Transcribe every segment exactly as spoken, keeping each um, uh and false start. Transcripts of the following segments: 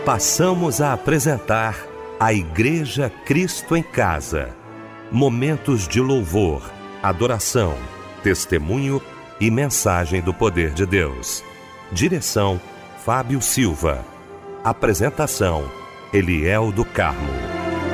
Passamos a apresentar a Igreja Cristo em Casa. Momentos de louvor, adoração, testemunho e mensagem do poder de Deus. Direção, Fábio Silva. Apresentação, Eliel do Carmo.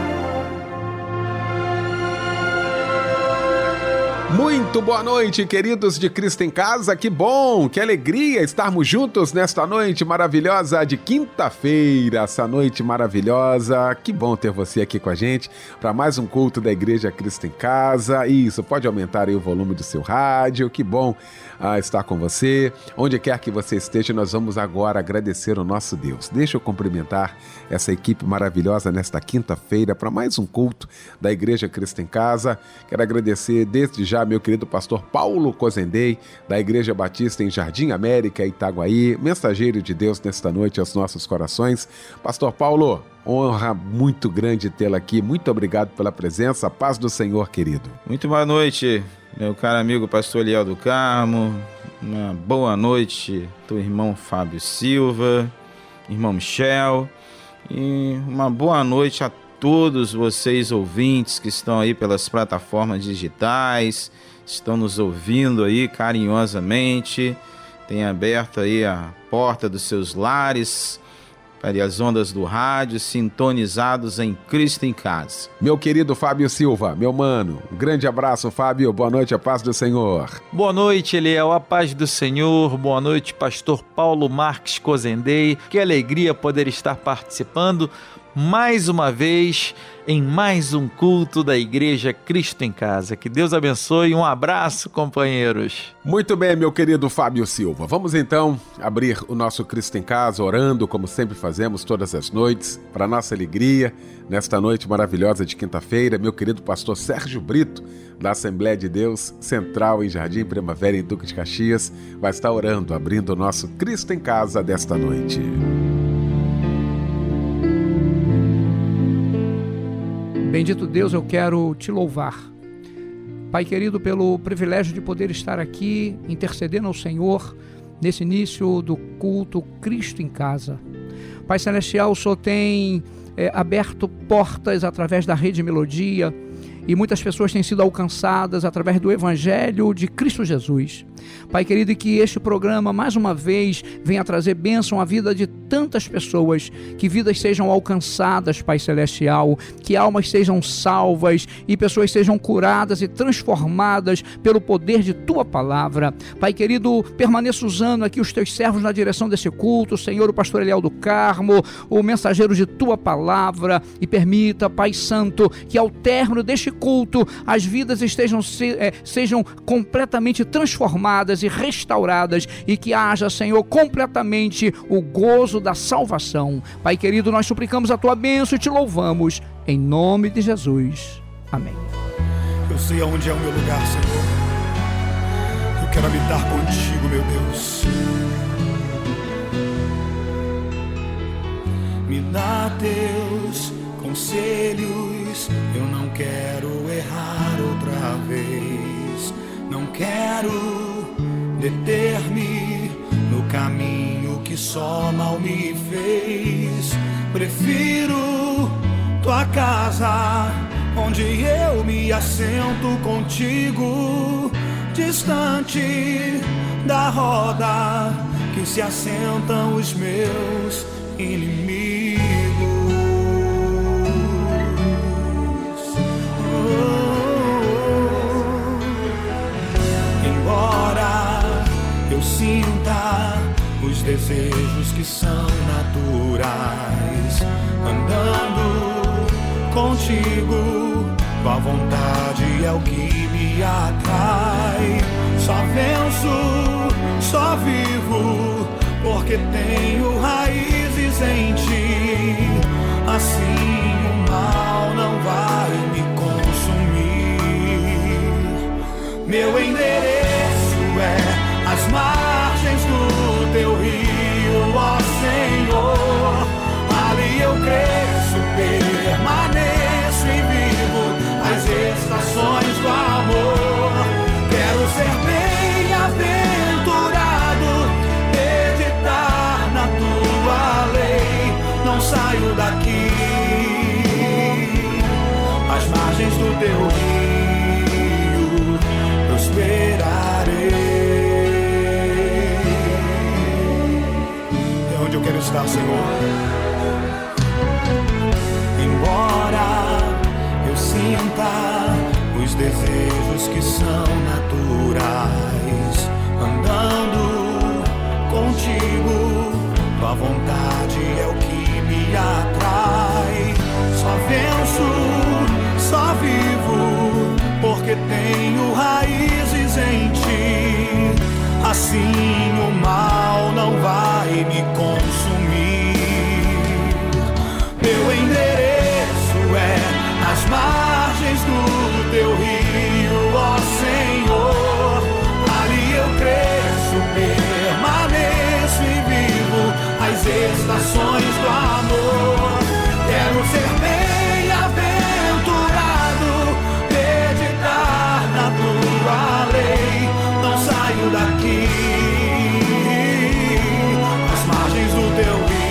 Muito boa noite, queridos de Cristo em Casa. Que bom, que alegria estarmos juntos nesta noite maravilhosa de quinta-feira. Essa noite maravilhosa. Que bom ter você aqui com a gente para mais um culto da Igreja Cristo em Casa. Isso, pode aumentar aí o volume do seu rádio. Que bom ah, estar com você. Onde quer que você esteja, nós vamos agora agradecer o nosso Deus. Deixa eu cumprimentar essa equipe maravilhosa nesta quinta-feira para mais um culto da Igreja Cristo em Casa. Quero agradecer desde já meu querido pastor Paulo Cozendei, da Igreja Batista em Jardim América, Itaguaí, mensageiro de Deus nesta noite aos nossos corações. Pastor Paulo, honra muito grande tê-lo aqui, muito obrigado pela presença, a paz do Senhor, querido. Muito boa noite, meu caro amigo pastor Eliel do Carmo, uma boa noite, teu irmão Fábio Silva, irmão Michel, e uma boa noite a todos vocês ouvintes que estão aí pelas plataformas digitais, estão nos ouvindo aí carinhosamente, tem aberto aí a porta dos seus lares para as ondas do rádio, sintonizados em Cristo em Casa. Meu querido Fábio Silva, meu mano, um grande abraço, Fábio, boa noite, a paz do Senhor. Boa noite, Eliel, a paz do Senhor, boa noite, pastor Paulo Marques Cozendei, que alegria poder estar participando mais uma vez em mais um culto da Igreja Cristo em Casa. Que Deus abençoe, um abraço, companheiros. Muito bem, meu querido Fábio Silva. Vamos então abrir o nosso Cristo em Casa orando, como sempre fazemos todas as noites, para nossa alegria, nesta noite maravilhosa de quinta-feira. Meu querido pastor Sérgio Brito, da Assembleia de Deus Central em Jardim Primavera, em Duque de Caxias, vai estar orando, abrindo o nosso Cristo em Casa desta noite. Bendito Deus, eu quero te louvar, Pai querido, pelo privilégio de poder estar aqui, intercedendo ao Senhor, nesse início do culto Cristo em Casa. Pai Celestial, o Senhor tem é, aberto portas através da Rede Melodia, e muitas pessoas têm sido alcançadas através do Evangelho de Cristo Jesus. Pai querido, que este programa, mais uma vez, venha trazer bênção à vida de tantas pessoas, que vidas sejam alcançadas, Pai Celestial, que almas sejam salvas e pessoas sejam curadas e transformadas pelo poder de Tua Palavra. Pai querido, permaneça usando aqui os Teus servos na direção desse culto, Senhor, o pastor Eliel do Carmo, o mensageiro de Tua Palavra, e permita, Pai Santo, que ao término deste culto, as vidas estejam, se, é, sejam completamente transformadas e restauradas, e que haja, Senhor, completamente o gozo da salvação. Pai querido, nós suplicamos a Tua bênção e te louvamos, em nome de Jesus. Amém. Eu sei aonde é o meu lugar, Senhor. Eu quero habitar contigo, meu Deus. Me dá teus conselhos, eu não quero errar outra vez. Não quero deter-me no caminho que só mal me fez. Prefiro tua casa, onde eu me assento contigo, distante da roda que se assentam os meus inimigos. Eu sinta os desejos que são naturais, andando contigo, tua vontade é o que me atrai. Só venço, só vivo, porque tenho raízes em ti. Assim o mal não vai me consumir. Meu endereço é as margens do teu rio, ó Senhor. Ali eu cresço, permaneço e vivo as estações do amor. Quero ser bem-aventurado, meditar na tua lei, não naturais. Andando contigo, tua vontade é o que me atrai. Só venço, só vivo, porque tenho raízes em ti. Assim o mal não vai me consumir. Meu endereço é as margens do teu rio, ó Senhor. Ali eu cresço, permaneço e vivo as estações do amor. Quero ser bem-aventurado, meditar na tua lei. Não saio daqui, às margens do teu rio.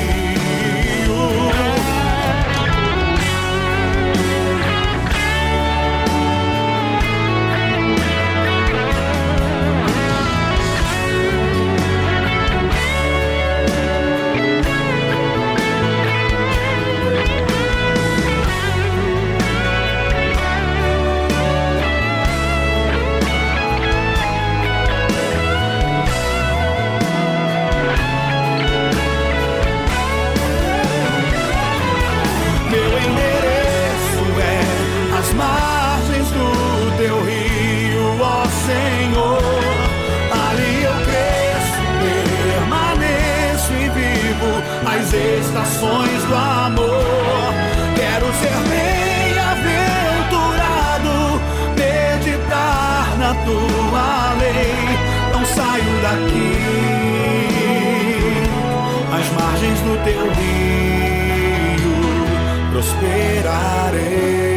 Margens do teu rio, ó Senhor. Ali eu cresço, permaneço e vivo as estações do amor. Quero ser bem-aventurado, meditar na tua lei. Não saio daqui, às margens do teu rio prosperarei.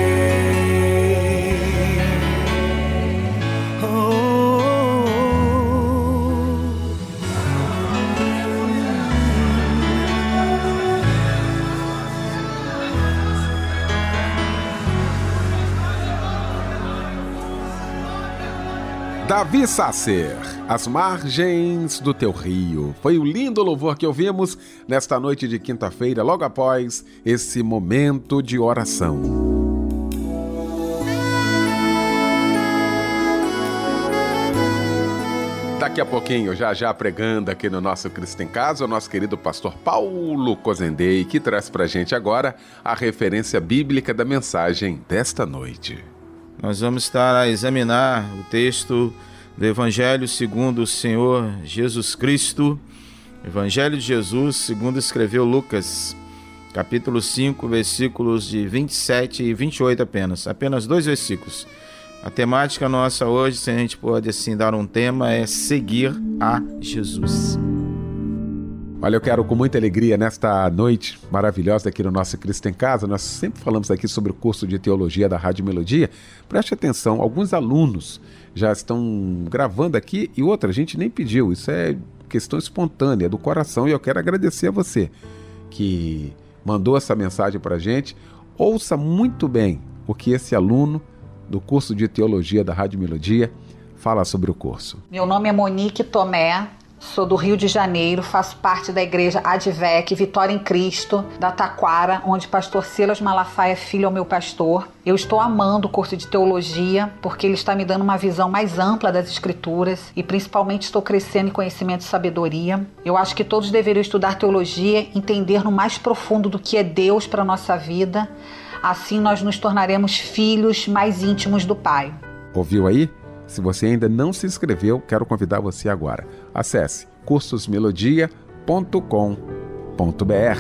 Davi Sasser, As Margens do Teu Rio. Foi o lindo louvor que ouvimos nesta noite de quinta-feira, logo após esse momento de oração. Daqui a pouquinho, já já pregando aqui no nosso Cristo em Casa, o nosso querido pastor Paulo Cozendei, que traz pra gente agora a referência bíblica da mensagem desta noite. Nós vamos estar a examinar o texto do Evangelho segundo o Senhor Jesus Cristo, Evangelho de Jesus segundo escreveu Lucas, capítulo cinco, versículos de vinte e sete e vinte e oito apenas, apenas dois versículos. A temática nossa hoje, se a gente pode assim dar um tema, é seguir a Jesus. Olha, eu quero com muita alegria nesta noite maravilhosa aqui no nosso Cristo em Casa, nós sempre falamos aqui sobre o curso de teologia da Rádio Melodia. Preste atenção, alguns alunos já estão gravando aqui e outra, a gente nem pediu, isso é questão espontânea do coração e eu quero agradecer a você que mandou essa mensagem para a gente. Ouça muito bem o que esse aluno do curso de teologia da Rádio Melodia fala sobre o curso. Meu nome é Monique Tomé. Sou do Rio de Janeiro, faço parte da igreja Advec, Vitória em Cristo, da Taquara, onde pastor Silas Malafaia Filho é o meu pastor. Eu estou amando o curso de teologia, porque ele está me dando uma visão mais ampla das escrituras e principalmente estou crescendo em conhecimento e sabedoria. Eu acho que todos deveriam estudar teologia, entender no mais profundo do que é Deus para a nossa vida. Assim nós nos tornaremos filhos mais íntimos do Pai. Ouviu aí? Se você ainda não se inscreveu, quero convidar você agora. Acesse cursos melodia ponto com ponto b r.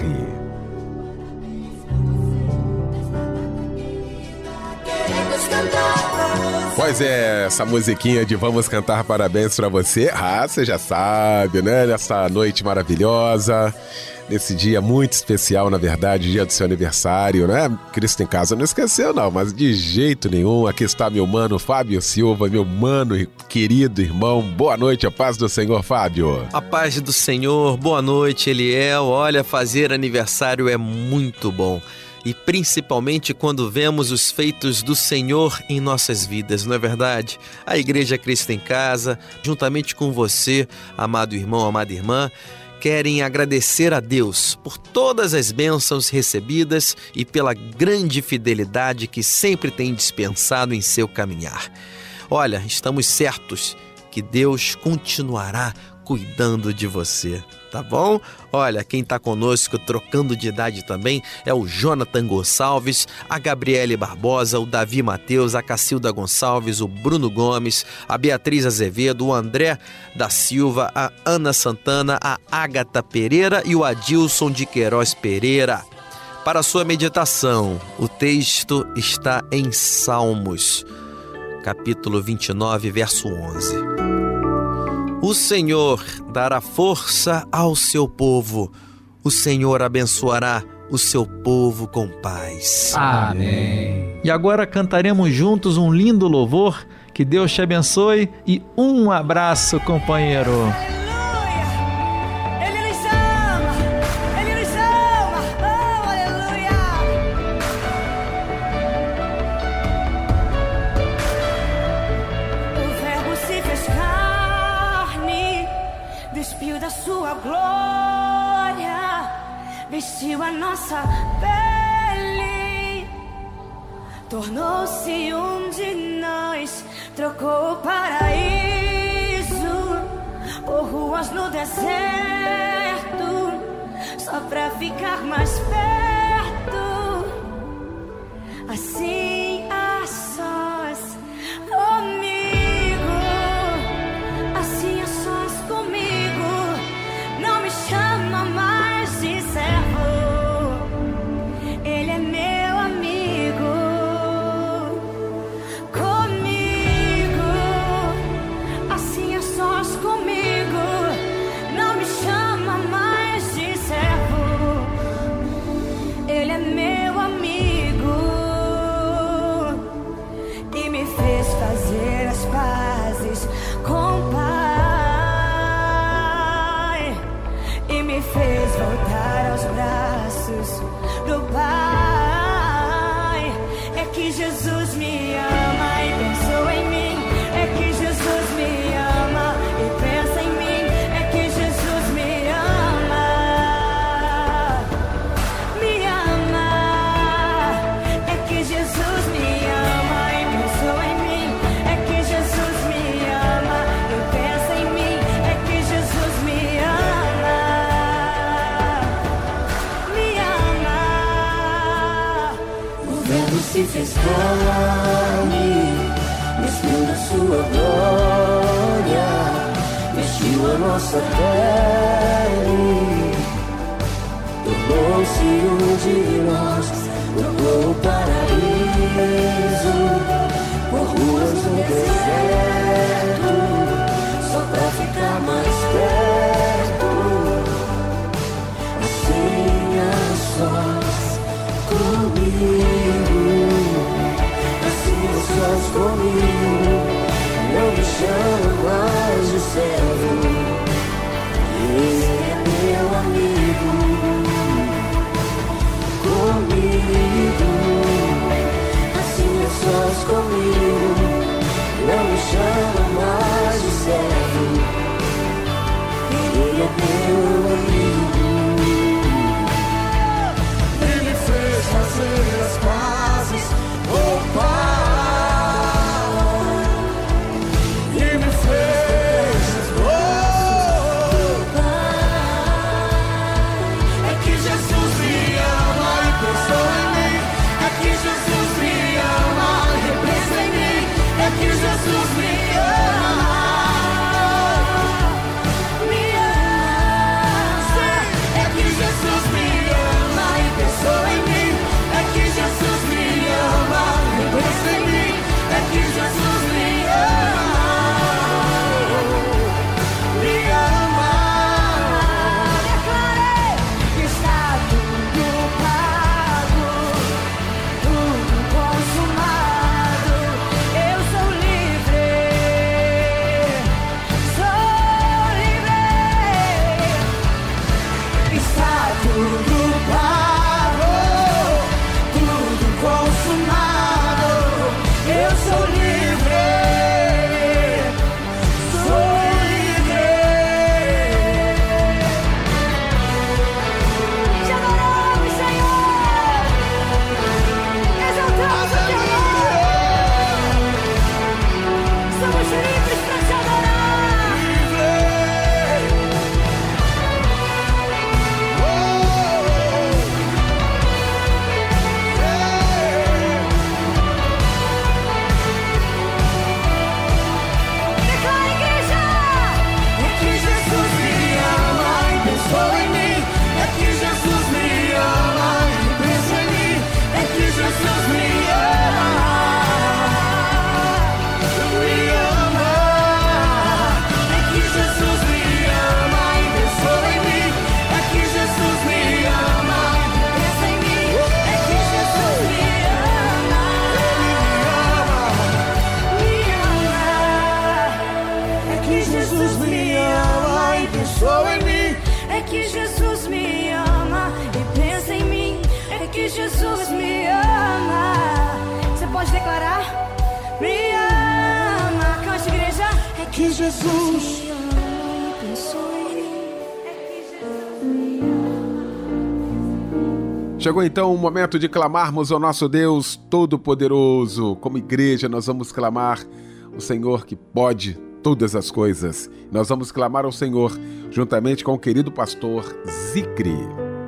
Pois é, essa musiquinha de Vamos Cantar Parabéns pra você. Ah, você já sabe, né? Nessa noite maravilhosa, nesse dia muito especial, na verdade, dia do seu aniversário, né? Cristo em Casa não esqueceu, não, mas de jeito nenhum. Aqui está meu mano Fábio Silva, meu mano e querido irmão. Boa noite, a paz do Senhor, Fábio. A paz do Senhor, boa noite, Eliel. Olha, fazer aniversário é muito bom. E principalmente quando vemos os feitos do Senhor em nossas vidas, não é verdade? A Igreja Cristo em Casa, juntamente com você, amado irmão, amada irmã, querem agradecer a Deus por todas as bênçãos recebidas e pela grande fidelidade que sempre tem dispensado em seu caminhar. olha, estamos certos que Deus continuará cuidando de você, tá bom? Olha, quem tá conosco trocando de idade também é o Jonathan Gonçalves, a Gabriele Barbosa, o Davi Mateus, a Cacilda Gonçalves, o Bruno Gomes, a Beatriz Azevedo, o André da Silva, a Ana Santana, a Ágata Pereira e o Adilson de Queiroz Pereira. Para a sua meditação, o texto está em Salmos, capítulo vinte e nove, verso onze. O Senhor dará força ao seu povo. O Senhor abençoará o seu povo com paz. Amém. E agora cantaremos juntos um lindo louvor. Que Deus te abençoe e um abraço, companheiro. Vestiu a nossa pele, tornou-se um de nós, trocou o paraíso por ruas no deserto, só pra ficar mais perto, assim a sós comigo, assim a sós comigo, não me chama mais de servo. Ele é meu amigo, comigo, assim a sós comigo, não me chama mais de servo. Ele é meu amigo e me fez fazer as pazes com o Pai e me fez voltar aos braços do Pai. É que Jesus me ama e pensou em mim. É que Jesus me ama e pensa em mim. É que Jesus me ama, me ama. É que Jesus me ama e pensou em mim. É que Jesus me ama e pensa em mim. É que Jesus me ama, me ama. O Verbo se fez carne, vestiu da sua glória, vestiu a nossa pele, tornou-se um de nós, trocou o paraíso por ruas no deserto, só pra ficar mais perto, assim a sós comigo, assim a sós comigo, não me chama mais de servo. Ele é meu amigo, comigo, assim a sós comigo, não me chama mais de servo. Ele é meu amigo. Ele fez fazer as pazes com o Pai e me fez que Jesus me ama e pensou em mim. É que Jesus me ama. Chegou então o momento de clamarmos ao nosso Deus Todo-Poderoso. Como igreja, nós vamos clamar o Senhor que pode todas as coisas. Nós vamos clamar ao Senhor juntamente com o querido pastor Zicre.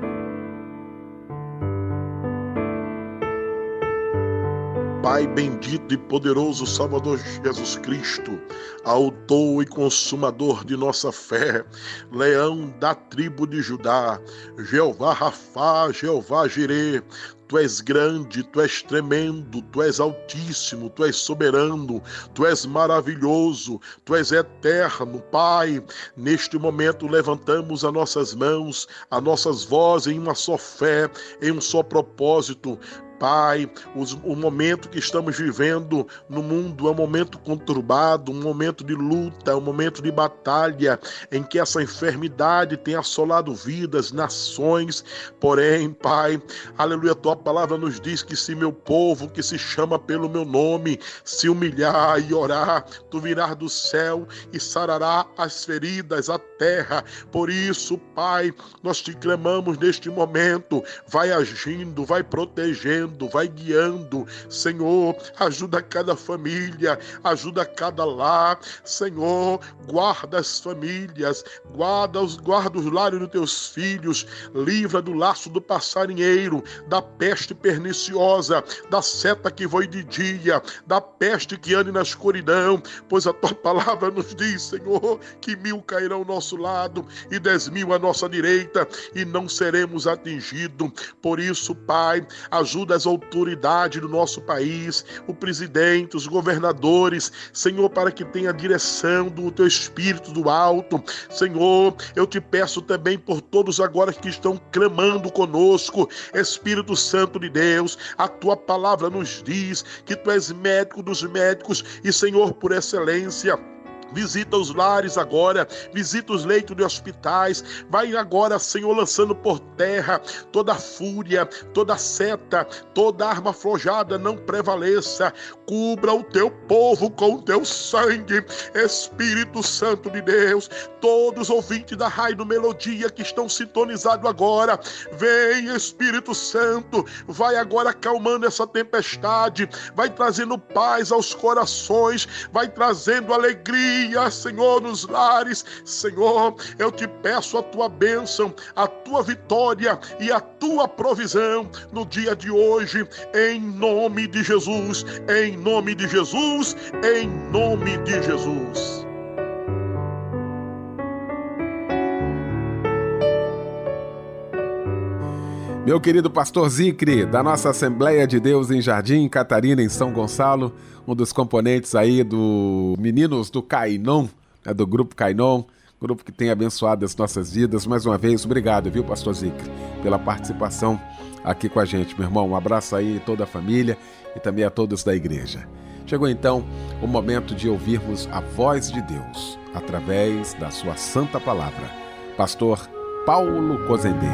Pai bendito e poderoso Salvador Jesus Cristo, autor e consumador de nossa fé, leão da tribo de Judá, Jeová Rafá, Jeová Jirê, Tu és grande, Tu és tremendo, Tu és altíssimo, Tu és soberano, Tu és maravilhoso, Tu és eterno. Pai, neste momento levantamos as nossas mãos, as nossas vozes em uma só fé, em um só propósito. Pai, os, o momento que estamos vivendo no mundo é um momento conturbado, um momento de luta, um momento de batalha, em que essa enfermidade tem assolado vidas, nações. Porém, Pai, aleluia, Tua palavra nos diz que se meu povo, que se chama pelo meu nome, se humilhar e orar, Tu virás do céu e sarará as feridas, a terra. Por isso, Pai, nós te clamamos neste momento, vai agindo, vai protegendo, vai guiando, Senhor, ajuda cada família, ajuda cada lar, Senhor, guarda as famílias, guarda os, guarda os lares dos teus filhos, livra do laço do passarinheiro, da peste perniciosa, da seta que voe de dia, da peste que ande na escuridão, pois a tua palavra nos diz, Senhor, que mil cairão ao nosso lado e dez mil à nossa direita e não seremos atingidos. Por isso, Pai, ajuda as autoridades do nosso país, o presidente, os governadores, Senhor, para que tenha a direção do teu Espírito do alto. Senhor, eu te peço também por todos agora que estão clamando conosco, Espírito Santo de Deus, a tua palavra nos diz que tu és médico dos médicos e, Senhor, por excelência, visita os lares agora, visita os leitos de hospitais, vai agora, Senhor, lançando por terra toda fúria, toda seta, toda arma forjada não prevaleça, cubra o teu povo com o teu sangue, Espírito Santo de Deus, todos os ouvintes da Rádio Melodia que estão sintonizados agora, vem Espírito Santo, vai agora acalmando essa tempestade, vai trazendo paz aos corações, vai trazendo alegria, Senhor, nos lares. Senhor, eu te peço a tua bênção, a tua vitória e a tua provisão no dia de hoje, em nome de Jesus, em nome de Jesus, em nome de Jesus. Meu querido pastor Zicre, da nossa Assembleia de Deus em Jardim Catarina, em São Gonçalo, um dos componentes aí do Meninos do Cainon, né, do Grupo Cainon, grupo que tem abençoado as nossas vidas. Mais uma vez, obrigado, viu, pastor Zicre, pela participação aqui com a gente, meu irmão. Um abraço aí a toda a família e também a todos da igreja. Chegou então o momento de ouvirmos a voz de Deus através da sua santa palavra. Pastor Paulo Cozendei.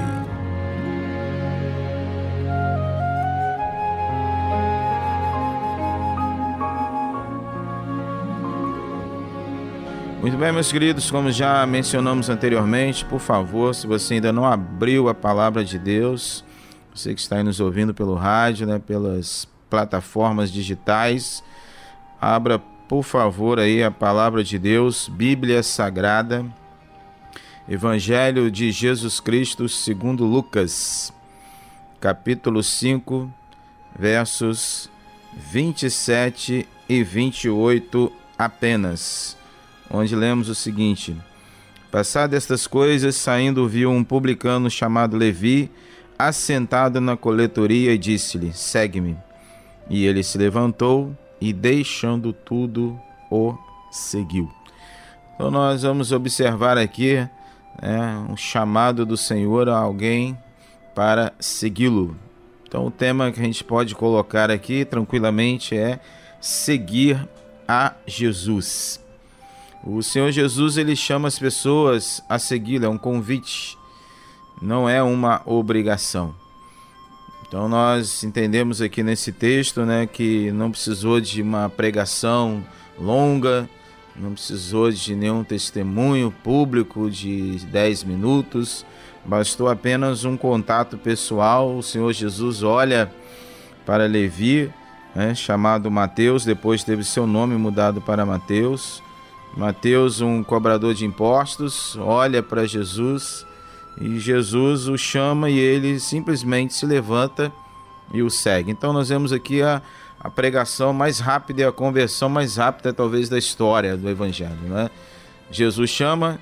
Muito bem, meus queridos, como já mencionamos anteriormente, por favor, se você ainda não abriu a palavra de Deus, você que está aí nos ouvindo pelo rádio, né, pelas plataformas digitais, abra, por favor, aí a palavra de Deus, Bíblia Sagrada, Evangelho de Jesus Cristo segundo Lucas, capítulo cinco, versos vinte e sete e vinte e oito apenas, onde lemos o seguinte: passadas estas coisas, saindo, viu um publicano chamado Levi, assentado na coletoria, e disse-lhe: segue-me. E ele se levantou e, deixando tudo, o seguiu. Então nós vamos observar aqui, né, um chamado do Senhor a alguém para segui-lo. Então o tema que a gente pode colocar aqui tranquilamente é seguir a Jesus. O Senhor Jesus, ele chama as pessoas a segui-lo, é um convite, não é uma obrigação. Então nós entendemos aqui nesse texto, né, que não precisou de uma pregação longa, não precisou de nenhum testemunho público de dez minutos, bastou apenas um contato pessoal. O Senhor Jesus olha para Levi, né, chamado Mateus, depois teve seu nome mudado para Mateus. Mateus, um cobrador de impostos, olha para Jesus e Jesus o chama e ele simplesmente se levanta e o segue. Então nós vemos aqui a a pregação mais rápida e a conversão mais rápida, talvez, da história do Evangelho, né? Jesus chama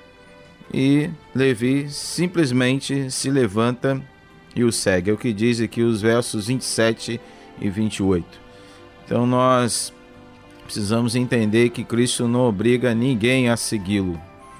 e Levi simplesmente se levanta e o segue. É o que diz aqui os versos vinte e sete e vinte e oito. Então nós precisamos entender que Cristo não obriga ninguém a segui-lo.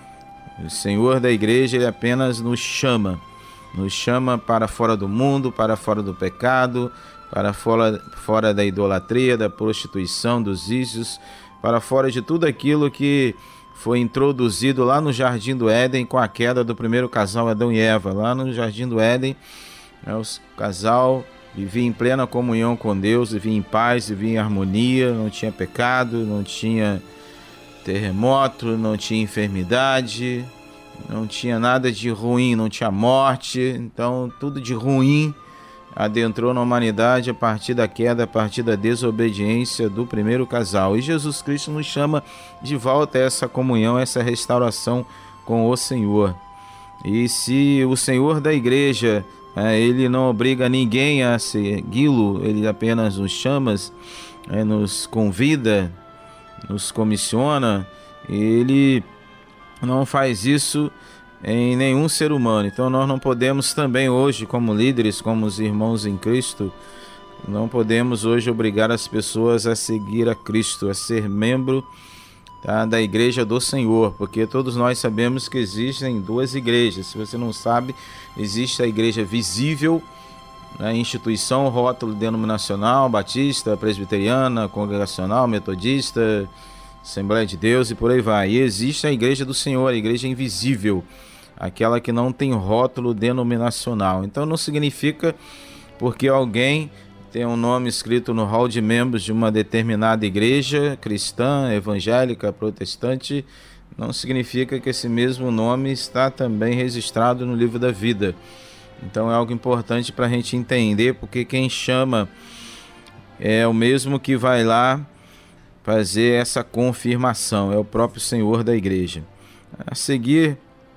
O Senhor da igreja, ele apenas nos chama, nos chama para fora do mundo, para fora do pecado, para fora, fora da idolatria, da prostituição, dos vícios, para fora de tudo aquilo que foi introduzido lá no Jardim do Éden com a queda do primeiro casal, Adão e Eva. Lá no Jardim do Éden, né, o casal vivia em plena comunhão com Deus, vivia em paz, vivia em harmonia, não tinha pecado, não tinha terremoto, não tinha enfermidade, não tinha nada de ruim, não tinha morte. Então tudo de ruim adentrou na humanidade a partir da queda, a partir da desobediência do primeiro casal. E Jesus Cristo nos chama de volta a essa comunhão, essa restauração com o Senhor. E se o Senhor da igreja, é, ele não obriga ninguém a segui-lo, ele apenas nos chama, é, nos convida, nos comissiona, ele não faz isso em nenhum ser humano. Então nós não podemos também hoje, como líderes, como os irmãos em Cristo, não podemos hoje obrigar as pessoas a seguir a Cristo, a ser membro, tá, da igreja do Senhor, porque todos nós sabemos que existem duas igrejas. Se você não sabe, existe a igreja visível, né, instituição, rótulo denominacional, batista, presbiteriana, congregacional, metodista, Assembleia de Deus e por aí vai. E existe a igreja do Senhor, a igreja invisível, aquela que não tem rótulo denominacional. Então não significa porque alguém tem um nome escrito no hall de membros de uma determinada igreja cristã, evangélica, protestante, não significa que esse mesmo nome está também registrado no livro da vida. Então é algo importante para a gente entender, porque quem chama é o mesmo que vai lá fazer essa confirmação, é o próprio Senhor da igreja. A seguir,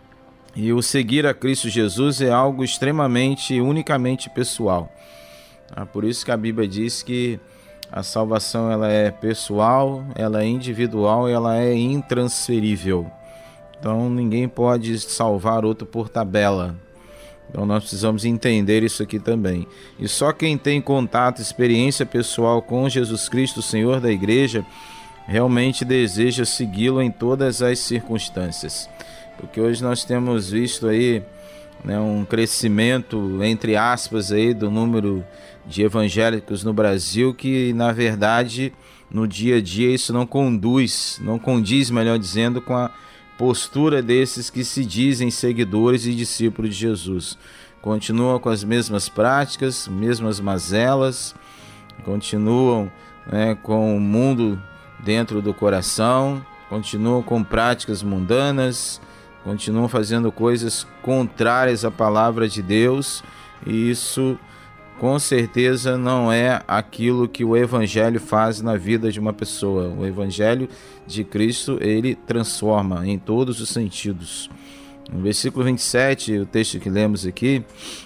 e o seguir a Cristo Jesus é algo extremamente, unicamente pessoal. Por isso que a Bíblia diz que a salvação ela é pessoal, ela é individual, ela é intransferível. Então ninguém pode salvar outro por tabela. Então nós precisamos entender isso aqui também. E só quem tem contato, experiência pessoal com Jesus Cristo, Senhor da igreja, realmente deseja segui-lo em todas as circunstâncias. Porque hoje nós temos visto aí, né, um crescimento, entre aspas, aí, do número de evangélicos no Brasil, que na verdade no dia a dia isso não conduz, não condiz, melhor dizendo, com a postura desses que se dizem seguidores e discípulos de Jesus. Continuam com as mesmas práticas, mesmas mazelas, continuam, né, com o mundo dentro do coração, continuam com práticas mundanas, continuam fazendo coisas contrárias à palavra de Deus, e isso com certeza não é aquilo que o Evangelho faz na vida de uma pessoa. O Evangelho de Cristo, ele transforma em todos os sentidos. No versículo vinte e sete, o texto que lemos aqui,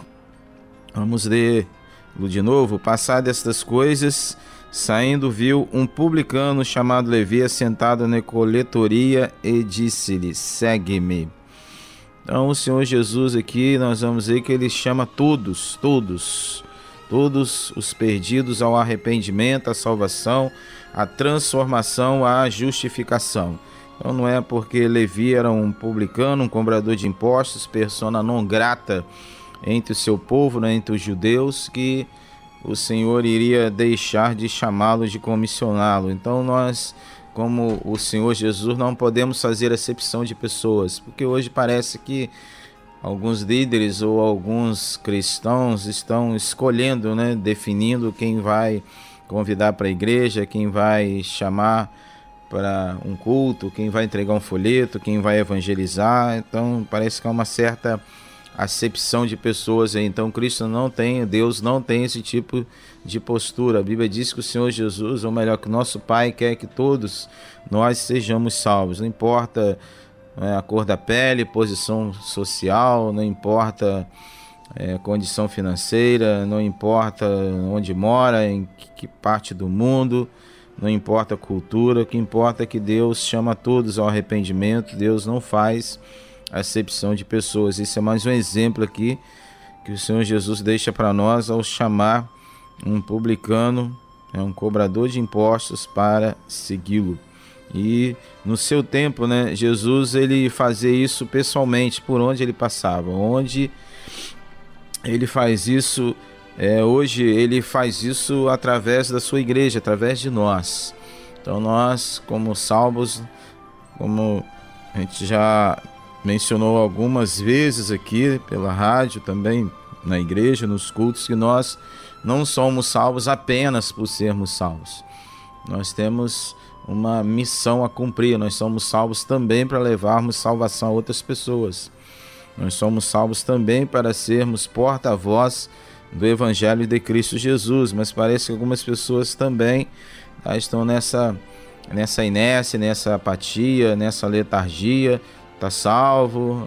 vamos ler de novo. Passado estas coisas, saindo viu um publicano chamado Levi assentado na coletoria e disse-lhe: segue-me. Então o Senhor Jesus aqui, nós vamos ver que ele chama todos, todos, todos os perdidos ao arrependimento, à salvação, à transformação, à justificação. Então não é porque Levi era um publicano, um cobrador de impostos, persona não grata entre o seu povo, né, entre os judeus, que o Senhor iria deixar de chamá-lo, de comissioná-lo. Então nós, como o Senhor Jesus, não podemos fazer acepção de pessoas, porque hoje parece que alguns líderes ou alguns cristãos estão escolhendo, né, definindo quem vai convidar para a igreja, quem vai chamar para um culto, quem vai entregar um folheto, quem vai evangelizar. Então parece que há uma certa acepção de pessoas aí. Então Cristo não tem, Deus não tem esse tipo de postura. A Bíblia diz que o Senhor Jesus, ou melhor, que o nosso Pai quer que todos nós sejamos salvos. Não importa é, a cor da pele, posição social, não importa é, condição financeira, não importa onde mora, em que parte do mundo, não importa a cultura. O que importa é que Deus chama todos ao arrependimento. Deus não faz acepção de pessoas. Esse é mais um exemplo aqui que o Senhor Jesus deixa para nós ao chamar um publicano, é um cobrador de impostos, para segui-lo. E no seu tempo, né, Jesus ele fazia isso pessoalmente, por onde ele passava. Onde ele faz isso, é, hoje ele faz isso através da sua igreja, através de nós. Então nós, como salvos, como a gente já mencionou algumas vezes aqui pela rádio, também na igreja, nos cultos, que nós não somos salvos apenas por sermos salvos. Nós temos uma missão a cumprir. Nós somos salvos também para levarmos salvação a outras pessoas. Nós somos salvos também para sermos porta-voz do Evangelho de Cristo Jesus. Mas parece que algumas pessoas também tá, estão nessa, nessa inércia, nessa apatia, nessa letargia. Está salvo,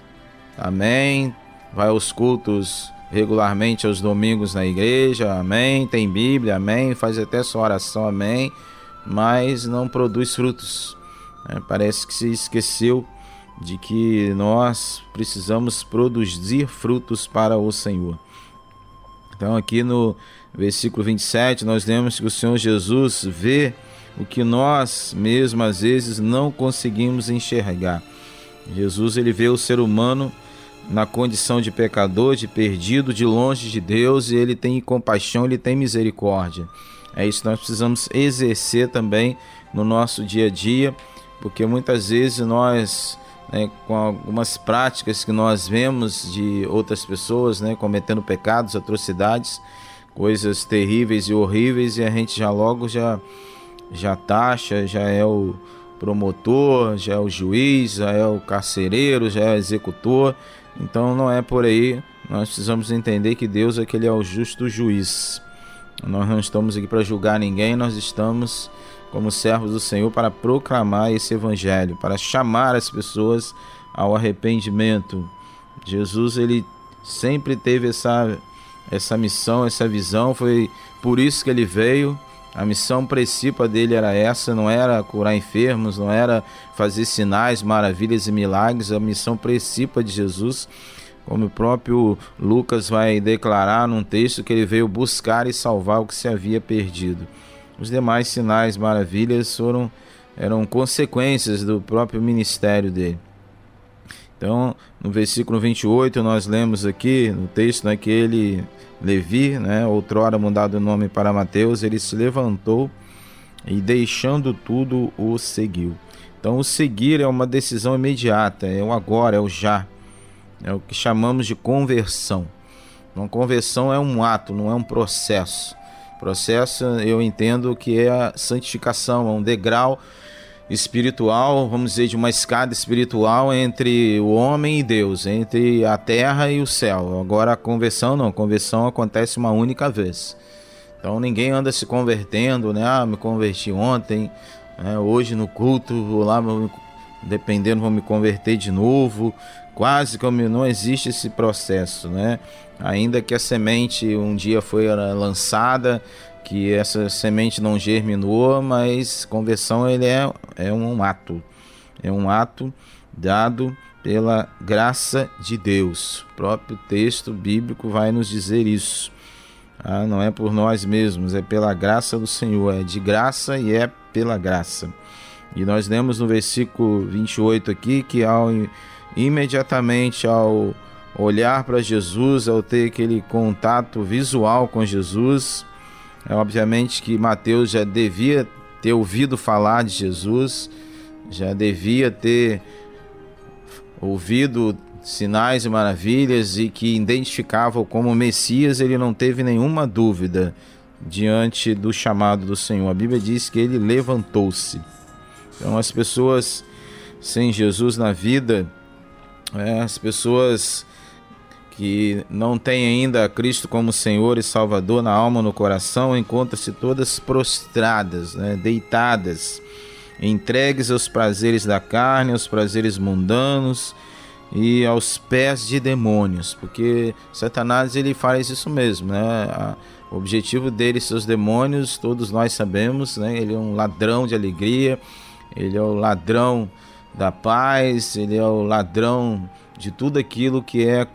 amém, vai aos cultos regularmente aos domingos na igreja, amém, tem Bíblia, amém, faz até sua oração, amém, mas não produz frutos. É, parece que se esqueceu de que nós precisamos produzir frutos para o Senhor. Então aqui no versículo vinte e sete nós lemos que o Senhor Jesus vê o que nós mesmo às vezes não conseguimos enxergar. Jesus ele vê o ser humano na condição de pecador, de perdido, de longe de Deus, e ele tem compaixão, ele tem misericórdia. É isso que nós precisamos exercer também no nosso dia a dia, porque muitas vezes nós, né, com algumas práticas que nós vemos de outras pessoas, né, cometendo pecados, atrocidades, coisas terríveis e horríveis, e a gente já logo já, já taxa, já é o promotor, já é o juiz, já é o carcereiro, já é o executor. Então não é por aí. Nós precisamos entender que Deus é que ele é o justo juiz. Nós não estamos aqui para julgar ninguém, nós estamos como servos do Senhor para proclamar esse evangelho, para chamar as pessoas ao arrependimento. Jesus ele sempre teve essa, essa missão, essa visão, foi por isso que ele veio. A missão principal dele era essa, não era curar enfermos, não era fazer sinais, maravilhas e milagres. A missão principal de Jesus, como o próprio Lucas vai declarar num texto, que ele veio buscar e salvar o que se havia perdido. Os demais sinais, maravilhas foram, eram consequências do próprio ministério dele. Então, no versículo vinte e oito, nós lemos aqui no texto, né, que ele... Levi, né, outrora mudado o nome para Mateus, ele se levantou e deixando tudo o seguiu. Então o seguir é uma decisão imediata, é o agora, é o já, é o que chamamos de conversão. Uma conversão é um ato, não é um processo. Processo eu entendo que é a santificação, é um degrau espiritual, vamos dizer, de uma escada espiritual entre o homem e Deus, entre a terra e o céu. Agora a conversão não, a conversão acontece uma única vez. Então ninguém anda se convertendo, né? Ah, me converti ontem, né? Hoje no culto, vou lá, dependendo, vou me converter de novo. Quase que não existe esse processo, né? Ainda que a semente um dia foi lançada, que essa semente não germinou, mas conversão ele é, é um ato, é um ato dado pela graça de Deus. O próprio texto bíblico vai nos dizer isso. Ah, não é por nós mesmos, é pela graça do Senhor, é de graça e é pela graça. E nós lemos no versículo vinte e oito aqui que ao, imediatamente ao olhar para Jesus, ao ter aquele contato visual com Jesus, é obviamente que Mateus já devia ter ouvido falar de Jesus, já devia ter ouvido sinais e maravilhas e que identificava-o como Messias. Ele não teve nenhuma dúvida diante do chamado do Senhor. A Bíblia diz que ele levantou-se. Então as pessoas sem Jesus na vida, é, as pessoas que não têm ainda Cristo como Senhor e Salvador na alma, no coração, encontram-se todas prostradas, né, deitadas, entregues aos prazeres da carne, aos prazeres mundanos e aos pés de demônios, porque Satanás ele faz isso mesmo, né? O objetivo dele, seus demônios, todos nós sabemos, né? Ele é um ladrão de alegria, ele é o ladrão da paz, ele é o ladrão de tudo aquilo que é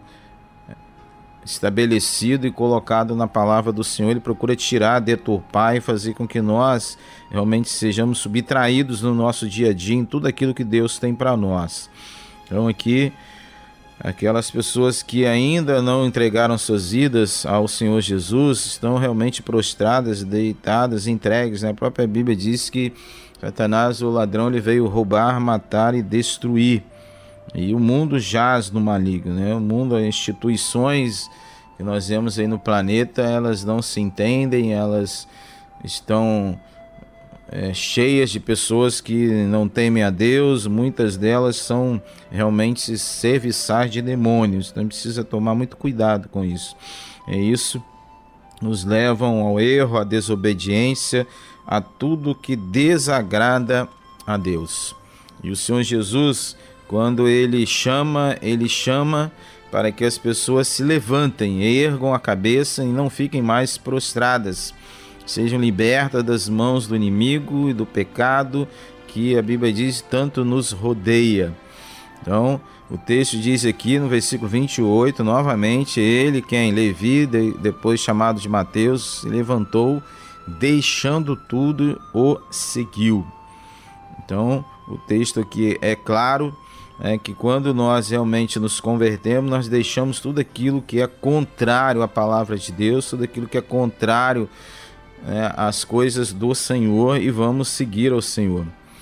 estabelecido e colocado na palavra do Senhor. Ele procura tirar, deturpar e fazer com que nós realmente sejamos subtraídos no nosso dia a dia em tudo aquilo que Deus tem para nós. Então aqui, aquelas pessoas que ainda não entregaram suas vidas ao Senhor Jesus estão realmente prostradas, deitadas, entregues. A própria Bíblia diz que Satanás, o ladrão, ele veio roubar, matar e destruir. E o mundo jaz no maligno, né? O mundo, as instituições que nós vemos aí no planeta, elas não se entendem, elas estão é, cheias de pessoas que não temem a Deus, muitas delas são realmente serviçais de demônios, então precisa tomar muito cuidado com isso. É isso, nos levam ao erro, à desobediência, a tudo que desagrada a Deus. E o Senhor Jesus, quando ele chama, ele chama para que as pessoas se levantem, ergam a cabeça e não fiquem mais prostradas, sejam libertas das mãos do inimigo e do pecado que a Bíblia diz tanto nos rodeia. Então, o texto diz aqui no versículo vinte e oito, novamente, ele, quem? Levi, depois chamado de Mateus, se levantou, deixando tudo, o seguiu. Então, o texto aqui é claro, é que quando nós realmente nos convertemos, nós deixamos tudo aquilo que é contrário à palavra de Deus, tudo aquilo que é contrário é, às coisas do Senhor e vamos seguir ao Senhor.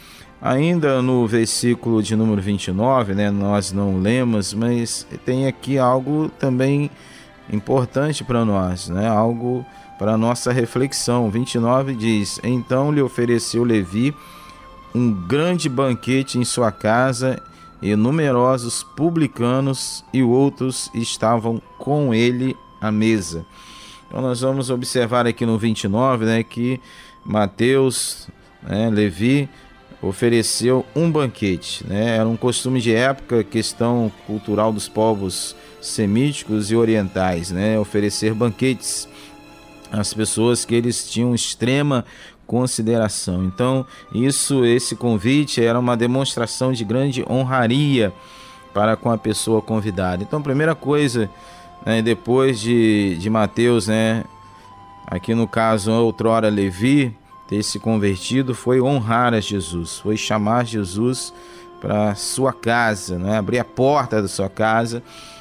Ainda no versículo de número vinte e nove, né, nós não lemos, mas tem aqui algo também importante para nós, né, algo para nossa reflexão. vinte e nove diz: então lhe ofereceu Levi um grande banquete em sua casa, e numerosos publicanos e outros estavam com ele à mesa. Então nós vamos observar aqui no vinte e nove, né, que Mateus, né, Levi, ofereceu um banquete, né? Era um costume de época, questão cultural dos povos semíticos e orientais, né? Oferecer banquetes às pessoas que eles tinham extrema consideração. Então, isso, esse convite era uma demonstração de grande honraria para com a pessoa convidada. Então, a primeira coisa, né, depois de, de Mateus, né, aqui no caso, outrora Levi, ter se convertido, foi honrar a Jesus, foi chamar Jesus para sua casa, né, abrir a porta da sua casa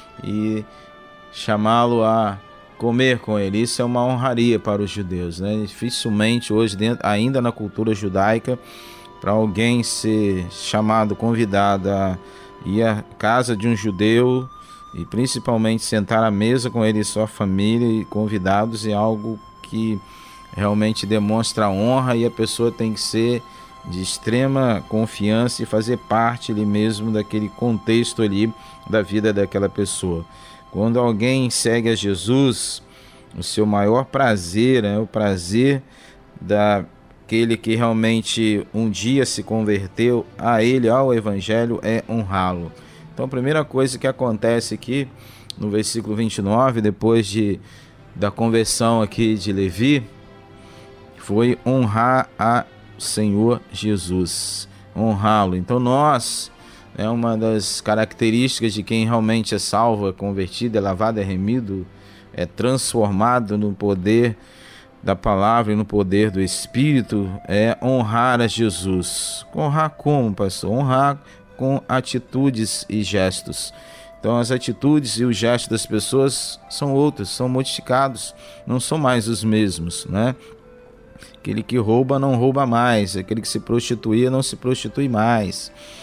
e chamá-lo a comer com ele. Isso é uma honraria para os judeus, né? Dificilmente hoje, dentro, ainda na cultura judaica, para alguém ser chamado, convidado a ir à casa de um judeu e principalmente sentar à mesa com ele e sua família e convidados, é algo que realmente demonstra honra, e a pessoa tem que ser de extrema confiança e fazer parte ali mesmo daquele contexto ali da vida daquela pessoa. Quando alguém segue a Jesus, o seu maior prazer, né, o prazer daquele que realmente um dia se converteu a ele, ao Evangelho, é honrá-lo. Então a primeira coisa que acontece aqui no versículo vinte e nove, depois de, da conversão aqui de Levi, foi honrar a Senhor Jesus, honrá-lo. Então nós, é uma das características de quem realmente é salvo, é convertido, é lavado, é remido, é transformado no poder da palavra e no poder do Espírito, é honrar a Jesus. Honrar como, pastor? Honrar com atitudes e gestos. Então as atitudes e os gestos das pessoas são outros, são modificados, não são mais os mesmos, né? Aquele que rouba não rouba mais, aquele que se prostituía não se prostitui mais.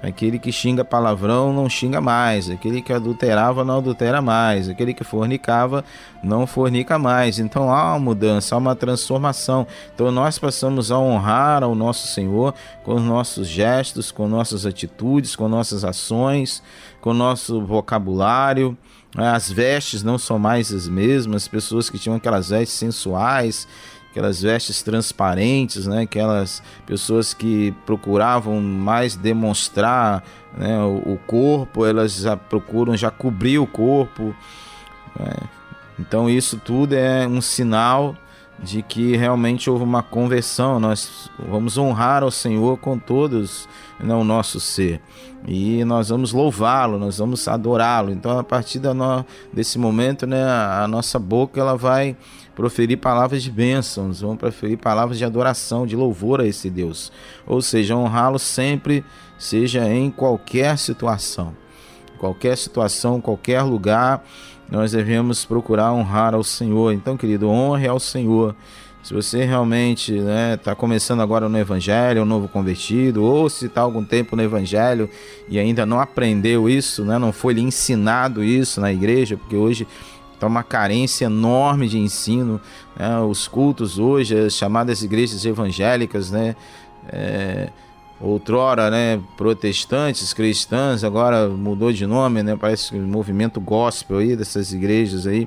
Aquele que xinga palavrão não xinga mais, aquele que adulterava não adultera mais, aquele que fornicava não fornica mais. Então há uma mudança, há uma transformação. Então nós passamos a honrar ao nosso Senhor com os nossos gestos, com nossas atitudes, com nossas ações, com o nosso vocabulário. As vestes não são mais as mesmas, pessoas que tinham aquelas vestes sensuais, aquelas vestes transparentes, né? Aquelas pessoas que procuravam mais demonstrar, né, o, o corpo, elas já procuram já cobrir o corpo. Né? Então isso tudo é um sinal de que realmente houve uma conversão. Nós vamos honrar ao Senhor com todos, né, o nosso ser, e nós vamos louvá-lo, nós vamos adorá-lo. Então a partir da no, desse momento, né, a nossa boca ela vai proferir palavras de bênçãos, vão proferir palavras de adoração, de louvor a esse Deus. Ou seja, honrá-lo sempre, seja em qualquer situação. Qualquer situação, qualquer lugar, nós devemos procurar honrar ao Senhor. Então, querido, honre ao Senhor. Se você realmente está, né, começando agora no Evangelho, um novo convertido, ou se está há algum tempo no Evangelho e ainda não aprendeu isso, né, não foi lhe ensinado isso na igreja, porque hoje está uma carência enorme de ensino, né? Os cultos hoje, as chamadas igrejas evangélicas, né? É, outrora, né, protestantes, cristãs, agora mudou de nome, né? Parece que o movimento gospel aí dessas igrejas aí,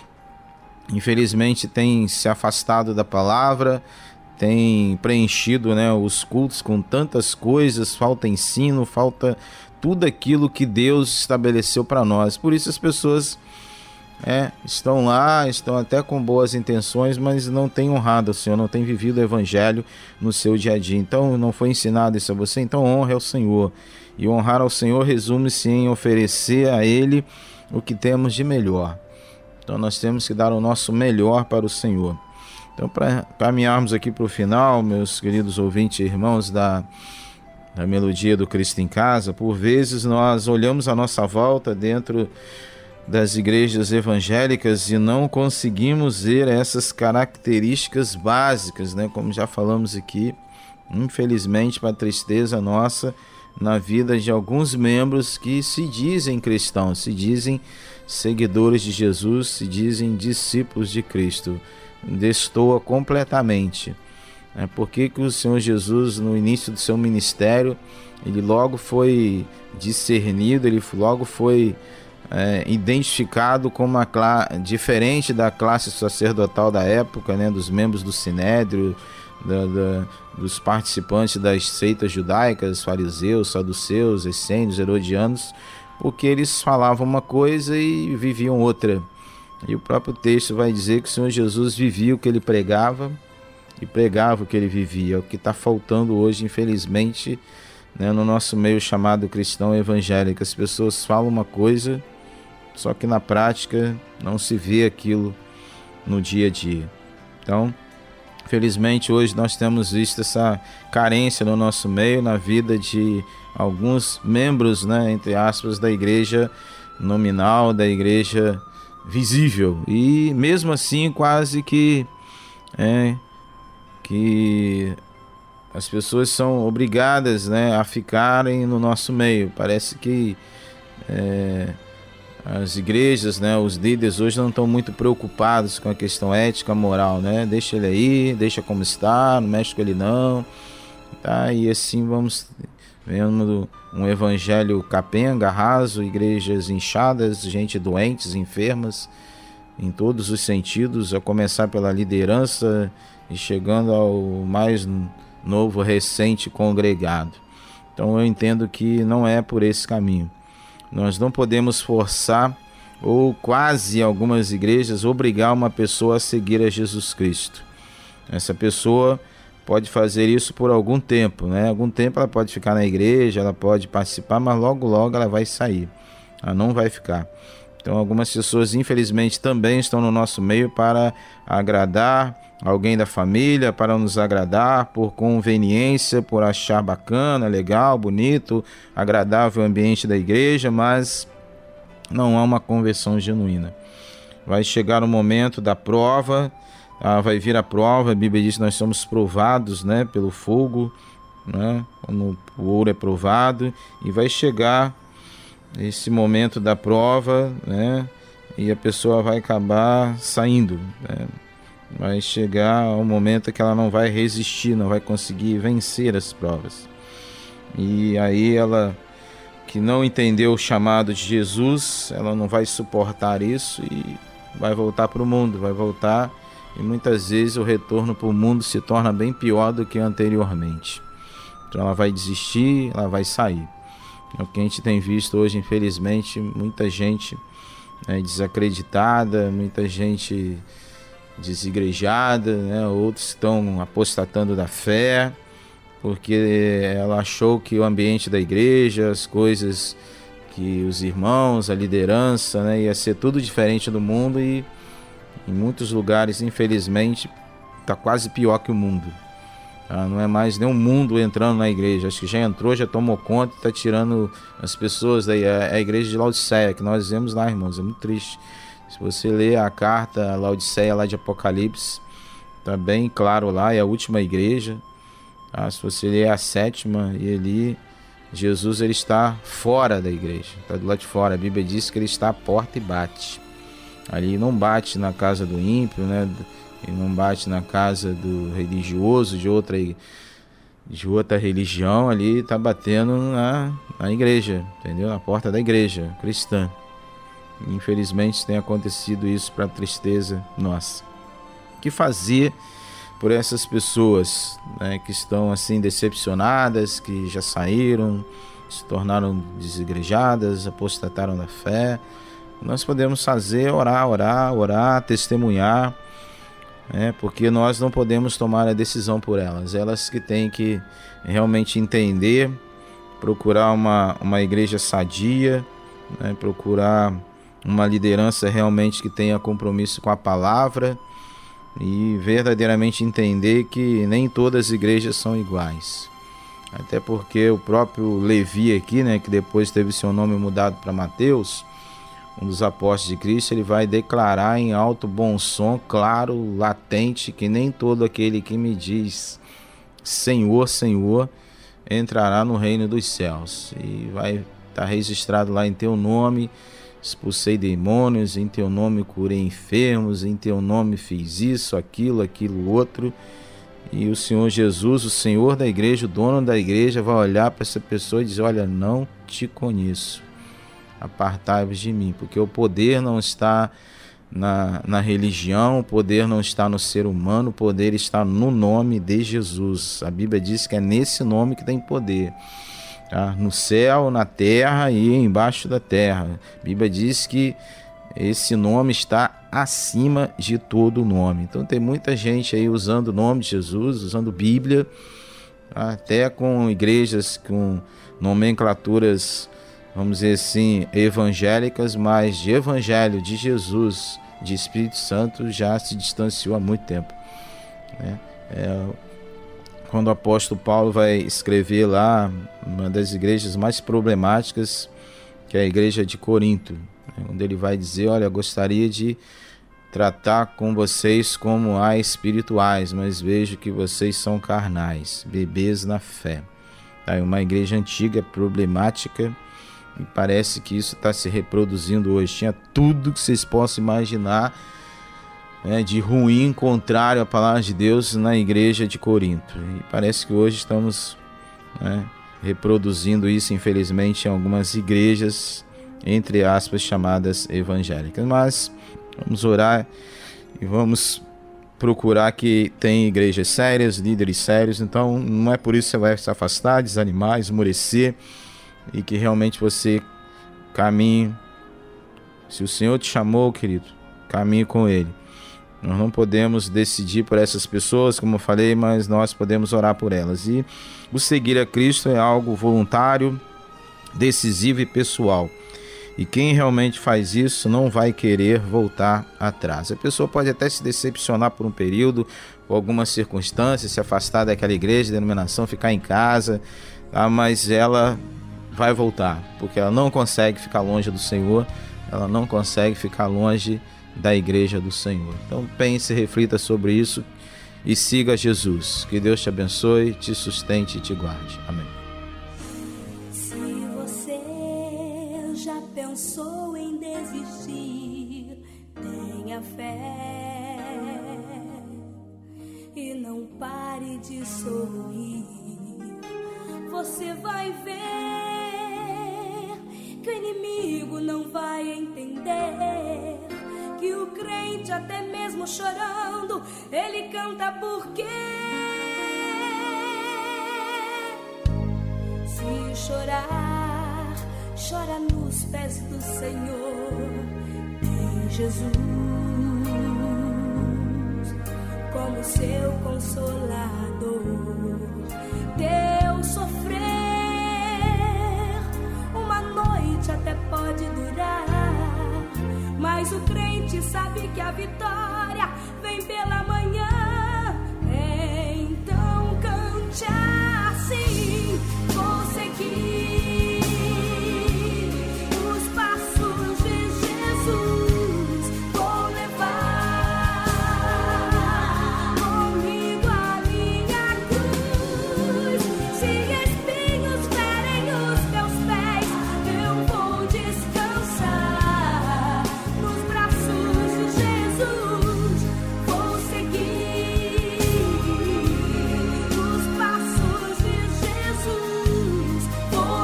infelizmente tem se afastado da palavra, tem preenchido, né, os cultos com tantas coisas, falta ensino, falta tudo aquilo que Deus estabeleceu para nós. Por isso as pessoas É, estão lá, estão até com boas intenções, mas não têm honrado ao Senhor, não têm vivido o Evangelho no seu dia a dia. Então não foi ensinado isso a você, então honre ao Senhor. E honrar ao Senhor resume-se em oferecer a Ele o que temos de melhor. Então nós temos que dar o nosso melhor para o Senhor. Então, para caminharmos aqui para o final, meus queridos ouvintes e irmãos da, da Melodia do Cristo em Casa, por vezes nós olhamos à nossa volta dentro das igrejas evangélicas e não conseguimos ver essas características básicas, né? Como já falamos aqui, infelizmente, para a tristeza nossa, na vida de alguns membros que se dizem cristãos, se dizem seguidores de Jesus, se dizem discípulos de Cristo. Destoa completamente. É porque que o Senhor Jesus, no início do seu ministério, ele logo foi discernido, ele logo foi É, identificado como uma classe diferente da classe sacerdotal da época, né, dos membros do Sinédrio, da, da, dos participantes das seitas judaicas, fariseus, saduceus, essênios, herodianos, porque eles falavam uma coisa e viviam outra. E o próprio texto vai dizer que o Senhor Jesus vivia o que ele pregava e pregava o que ele vivia. O que está faltando hoje, infelizmente, né, no nosso meio chamado cristão evangélico. As pessoas falam uma coisa, só que na prática não se vê aquilo no dia a dia. Então, felizmente hoje nós temos visto essa carência no nosso meio, na vida de alguns membros, né, entre aspas, da igreja nominal, da igreja visível. E mesmo assim quase que, é, que as pessoas são obrigadas, né, a ficarem no nosso meio. Parece que é, as igrejas, né, os líderes hoje não estão muito preocupados com a questão ética, moral, né? Deixa ele aí, deixa como está, não mexe com ele não, tá? E assim vamos vendo um evangelho capenga, raso, igrejas inchadas, gente doentes, enfermas, em todos os sentidos, a começar pela liderança e chegando ao mais novo, recente congregado. Então eu entendo que não é por esse caminho. Nós não podemos forçar, ou quase algumas igrejas, obrigar uma pessoa a seguir a Jesus Cristo. Essa pessoa pode fazer isso por algum tempo, né? Algum tempo ela pode ficar na igreja, ela pode participar, mas logo logo ela vai sair. Ela não vai ficar. Então algumas pessoas, infelizmente, também estão no nosso meio para agradar alguém da família, para nos agradar por conveniência, por achar bacana, legal, bonito, agradável o ambiente da igreja, mas não há uma conversão genuína. Vai chegar o momento da prova, ah, vai vir a prova, a Bíblia diz que nós somos provados, né, pelo fogo, né? Como o ouro é provado, e vai chegar esse momento da prova, né? E a pessoa vai acabar saindo, né? Vai chegar um momento que ela não vai resistir, não vai conseguir vencer as provas. E aí ela, que não entendeu o chamado de Jesus, ela não vai suportar isso e vai voltar para o mundo, vai voltar, e muitas vezes o retorno para o mundo se torna bem pior do que anteriormente. Então ela vai desistir, ela vai sair. É o que a gente tem visto hoje, infelizmente, muita gente, né, desacreditada, muita gente desigrejada, né? Outros estão apostatando da fé, porque ela achou que o ambiente da igreja, as coisas, que os irmãos, a liderança, né, ia ser tudo diferente do mundo, e em muitos lugares, infelizmente, está quase pior que o mundo. Ah, não é mais nem um mundo entrando na igreja. Acho que já entrou, já tomou conta, está tirando as pessoas daí. É a igreja de Laodiceia, que nós vemos lá, irmãos. É muito triste. Se você ler a carta Laodiceia lá de Apocalipse, está bem claro lá, é a última igreja. Ah, se você ler a sétima, e ali Jesus ele está fora da igreja, está do lado de fora. A Bíblia diz que ele está à porta e bate. Ali não bate na casa do ímpio, né? Ele não bate na casa do religioso de outra, de outra religião, ali está batendo na, na igreja, entendeu? Na porta da igreja cristã. Infelizmente tem acontecido isso, para tristeza nossa. O que fazer por essas pessoas, né, que estão assim decepcionadas, que já saíram, se tornaram desigrejadas, apostataram da fé? Nós podemos fazer, orar, orar, orar, testemunhar, né, porque nós não podemos tomar a decisão por elas. Elas que têm que realmente entender, procurar uma, uma igreja sadia, né, procurar uma liderança realmente que tenha compromisso com a palavra, e verdadeiramente entender que nem todas as igrejas são iguais. Até porque o próprio Levi aqui, né, que depois teve seu nome mudado para Mateus, um dos apóstolos de Cristo, ele vai declarar em alto bom som, claro, latente, que nem todo aquele que me diz Senhor, Senhor, entrará no reino dos céus. E vai estar registrado lá: em teu nome expulsei demônios, em teu nome curei enfermos, em teu nome fiz isso, aquilo, aquilo, outro. E o Senhor Jesus, o Senhor da igreja, o dono da igreja, vai olhar para essa pessoa e dizer: olha, não te conheço, apartai-vos de mim. Porque o poder não está na, na religião, o poder não está no ser humano, o poder está no nome de Jesus. A Bíblia diz que é nesse nome que tem poder. Tá? No céu, na terra e embaixo da terra. A Bíblia diz que esse nome está acima de todo nome. Então tem muita gente aí usando o nome de Jesus, usando Bíblia, até com igrejas com nomenclaturas, vamos dizer assim, evangélicas, mas de evangelho de Jesus, de Espírito Santo, já se distanciou há muito tempo, né? É, quando o apóstolo Paulo vai escrever lá, uma das igrejas mais problemáticas, que é a igreja de Corinto, onde ele vai dizer: olha, gostaria de tratar com vocês como a espirituais, mas vejo que vocês são carnais, bebês na fé. É uma igreja antiga, problemática, e parece que isso está se reproduzindo hoje. Tinha tudo que vocês possam imaginar, né, de ruim, contrário à palavra de Deus na igreja de Corinto. E parece que hoje estamos, né, reproduzindo isso, infelizmente, em algumas igrejas, entre aspas, chamadas evangélicas. Mas vamos orar e vamos procurar que tem igrejas sérias, líderes sérios. Então não é por isso que você vai se afastar, desanimar, esmorecer, e que realmente você caminhe. Se o Senhor te chamou, querido, caminhe com Ele. Nós não podemos decidir por essas pessoas, como eu falei, mas nós podemos orar por elas. E o seguir a Cristo é algo voluntário, decisivo e pessoal. E quem realmente faz isso não vai querer voltar atrás. A pessoa pode até se decepcionar por um período, por alguma circunstância, se afastar daquela igreja, denominação, ficar em casa, tá? Mas ela vai voltar, porque ela não consegue ficar longe do Senhor, ela não consegue ficar longe da igreja do Senhor. Então pense, reflita sobre isso, e siga Jesus. Que Deus te abençoe, te sustente e te guarde. Amém. Se você já pensou em desistir, tenha fé e não pare de sorrir. Você vai ver que o inimigo não vai entender, que o crente até mesmo chorando, ele canta porque se chorar, chora nos pés do Senhor. Tem Jesus como seu consolador. Teu sofrer uma noite até pode durar, mas o crente sabe que a vitória vem pela manhã. Então cante assim, vou seguir os passos de Jesus, vou levar comigo a minha cruz. Se espinhos ferem os meus pés, eu vou descansar nos braços de Jesus, vou seguir os passos de Jesus, vou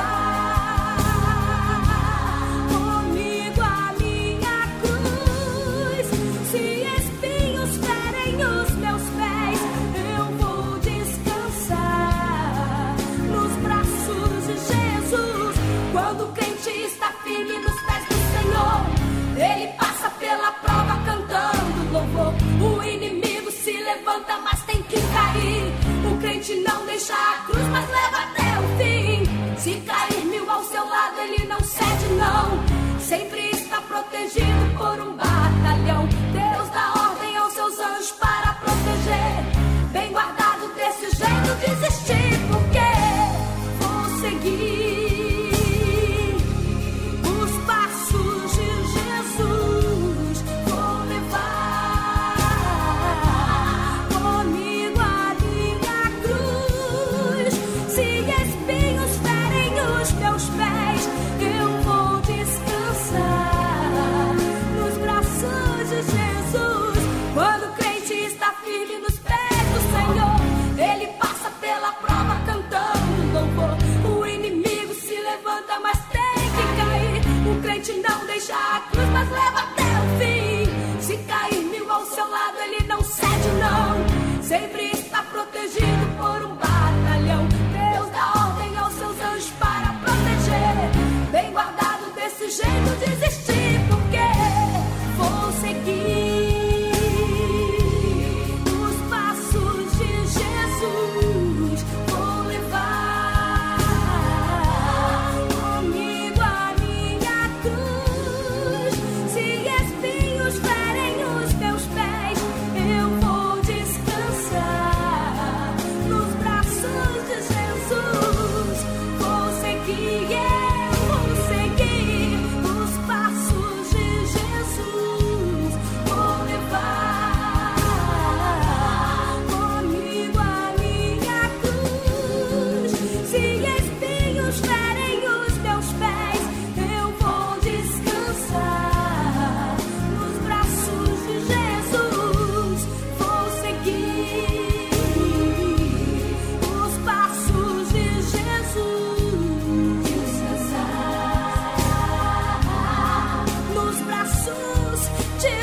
levar comigo a minha cruz. Se espinhos ferem os meus pés, eu vou descansar nos braços de Jesus. Quando o crente está firme nos pés do Senhor, ele passa pela prova cantando louvor. O inimigo se levanta, mas tem que cair. O crente não deixa a cruz, mas leva até o fim. Se cair mil ao seu lado, ele não cede não. Sempre está protegido por um batalhão. Deus dá ordem aos seus anjos para proteger. Bem guardado, desse jeito desistir, porque vou seguir os passos de Jesus, vou levar comigo a minha cruz. Se espinhos ferem os meus pés, eu vou descansar nos braços de Jesus. Quando o crente está firme nos pés do Senhor, ele passa pela prova cantando louvor. O inimigo se levanta, mas tem que cair. O crente não deixa a cruz, mas leva até o fim. Se cair mil ao seu lado, ele não cede não. Sempre está protegido por um batalhão. Deus dá ordem aos seus anjos para proteger. Bem guardado, desse jeito desistir, porque vou seguir os passos de Jesus, vou levar comigo a minha cruz. Se espinhos ferem os meus pés, eu vou descansar nos braços de Jesus, vou seguir, eu vou seguir os passos de Jesus, vou levar comigo a minha cruz. Se espinhos ferem os meus pés, eu vou descansar nos braços de Jesus, vou seguir os passos de Jesus, descansar nos braços de